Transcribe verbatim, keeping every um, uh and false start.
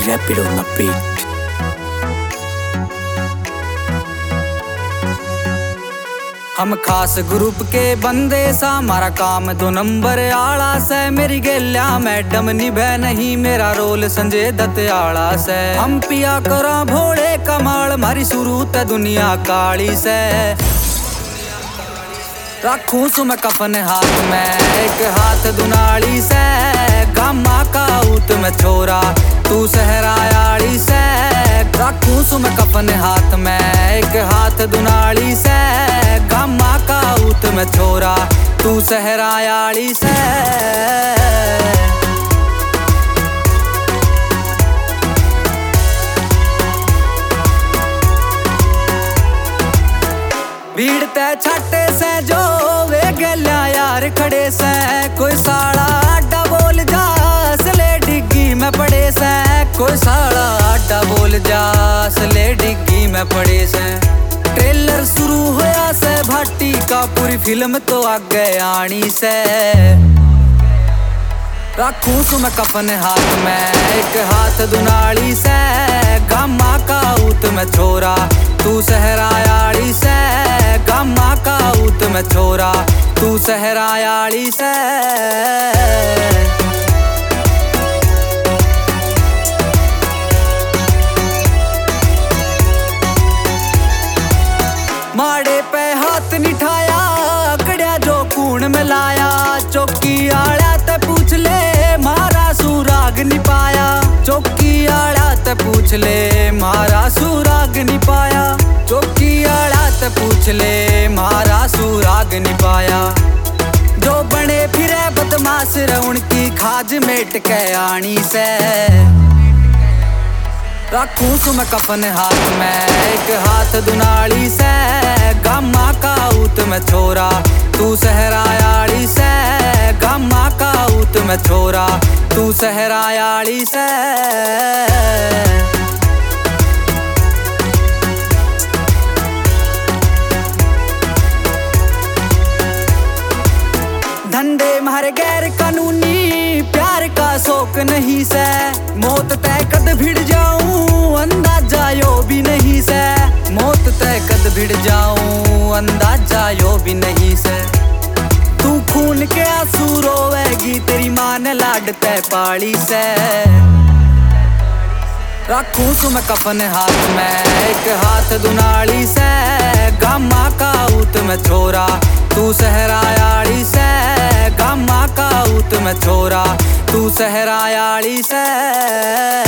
Rapid on the beat. हम खास group के बंदे सा, हमारा काम दो नंबर आला से। मेरी गेल्या मैडम निभे नहीं मेरा रोल संजय दत्त आला से। हम पिया करा भोले कमाल, मारी शुरू ते दुनिया काली से। रखूं सु मैं कफन हाथ में, एक हाथ दुनाली से। गामा का ऊत में छोरा तू सहरायाली से। रखूं सु मैं कफन हाथ में, एक हाथ दुनाली से। गामा का ऊत में छोरा तू सहरायाली से। भीड़ ते छाटे से जो वे गल्या यार खड़े से। कोई साला आडा बोल जा असले डिग्गी में पड़े से। कोई साला आडा बोल जा असले डिग्गी में पड़े से। ट्रेलर शुरू होया से भाटी का, पूरी फिल्म तो आगे आनी से। रखूं सु मैं कफन हाथ में, एक हाथ दुनाली से। गामा का ऊत में छोरा तू सहरायाली से। गामा का ऊत में छोरा तू सहरायाली से। माड़े पे हाथ निठाया, कड़िया जो कूण में लाया। चौकी आड़ा ते पूछ ले मारा सुराग नहीं पाया। चौकी आड़ा ते पूछ ले मारा सुराग नहीं पाया। चौकी आड़ा ते पूछ ले मारा सुराग नहीं पाया। जो बने फिरे बदमाश रउन की खाज मेट के आनी से। रखूं सु मैं कफन हाथ में, एक हाथ दुनाली से। गामा का ऊत में छोरा तू सहरायाली से। गामा का ऊत में छोरा तू सहरायाली से। धंधे मारे गैर कानूनी, प्यार का शौक नहीं से। मौत तय कद भिड़ जाऊं अंदाजा यो भी नहीं से। मौत तय कद भिड़ जाऊं अंदाजा यो भी नहीं से। तू खून के आंसू रोवेगी तेरी माँ ने लाड तय पाली से। रखूं सु मैं कफन हाथ में, एक हाथ दुनाली से। गामा का ऊत में छोरा तू सहरायाली से। गामा का ऊत में छोरा तू सहरायाली से।